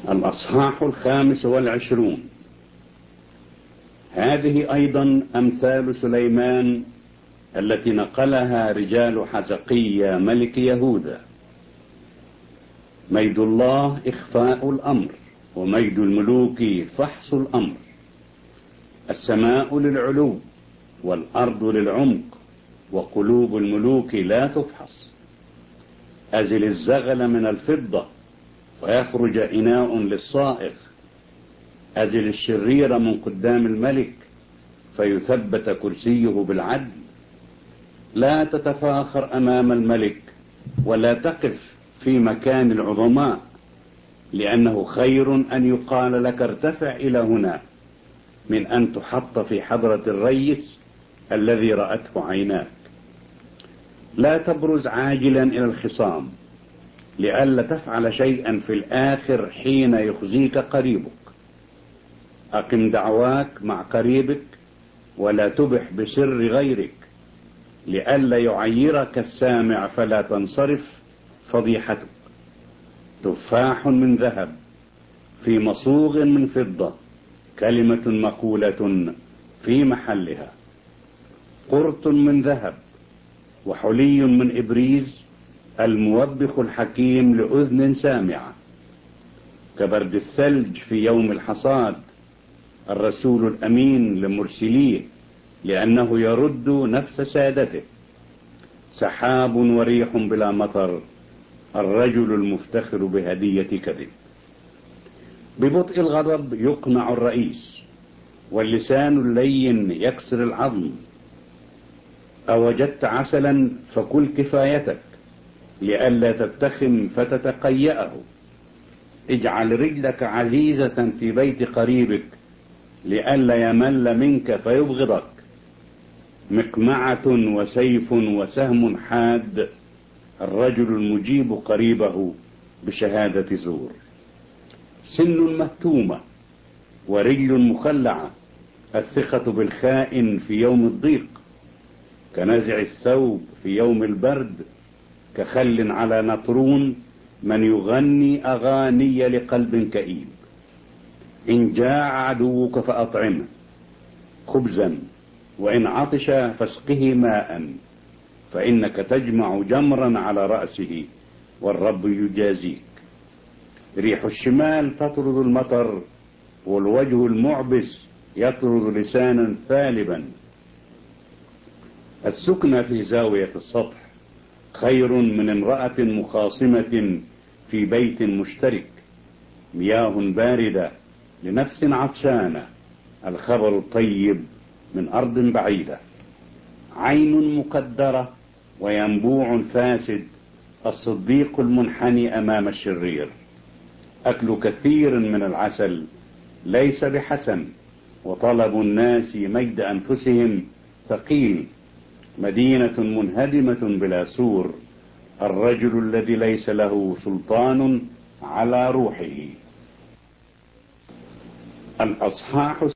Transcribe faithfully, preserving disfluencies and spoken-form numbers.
الأصحاح الخامس والعشرون. هذه أيضا أمثال سليمان التي نقلها رجال حزقية ملك يهوذا. ميد الله إخفاء الأمر، وميد الملوك فحص الأمر. السماء للعلو والأرض للعمق، وقلوب الملوك لا تفحص. أزل الزغل من الفضة ويخرج إناء للصائغ. أزل الشرير من قدام الملك فيثبت كرسيه بالعدل. لا تتفاخر أمام الملك ولا تقف في مكان العظماء، لأنه خير أن يقال لك ارتفع إلى هنا من أن تحط في حضرة الريس الذي رأته عيناك. لا تبرز عاجلا إلى الخصام، لئلا تفعل شيئا في الآخر حين يخزيك قريبك. أقم دعواك مع قريبك ولا تبح بسر غيرك، لئلا يعيرك السامع فلا تنصرف فضيحتك. تفاح من ذهب في مصوغ من فضة، كلمة مقولة في محلها. قرط من ذهب وحلي من إبريز، الموبخ الحكيم لأذن سامعة. كبرد الثلج في يوم الحصاد، الرسول الأمين لمرسليه لأنه يرد نفس سادته. سحاب وريح بلا مطر، الرجل المفتخر بهدية كذب. ببطء الغضب يقنع الرئيس، واللسان اللين يكسر العظم. أوجدت عسلا فكل كفايتك، لئلا تتخم فتتقيأه. اجعل رجلك عزيزة في بيت قريبك، لئلا يمل منك فيبغضك. مقمعة وسيف وسهم حاد، الرجل المجيب قريبه بشهادة زور. سن مهتومة ورجل مخلعة، الثقة بالخائن في يوم الضيق. كنزع الثوب في يوم البرد، كخل على نطرون من يغني أغاني لقلب كئيب. إن جاع عدوك فأطعمه خبزا، وإن عطش فاسقه ماء، فإنك تجمع جمرا على رأسه والرب يجازيك. ريح الشمال تطرد المطر، والوجه المعبس يطرد لسانا ثالبا. السكنة في زاوية السطح خير من امرأة مخاصمة في بيت مشترك. مياه باردة لنفس عطشانة، الخبر الطيب من أرض بعيدة. عين مقدرة وينبوع فاسد، الصديق المنحني أمام الشرير. أكل كثير من العسل ليس بحسن، وطلب الناس مجد أنفسهم ثقيل. مدينة منهدمة بلا سور، الرجل الذي ليس له سلطان على روحه. الأصحاح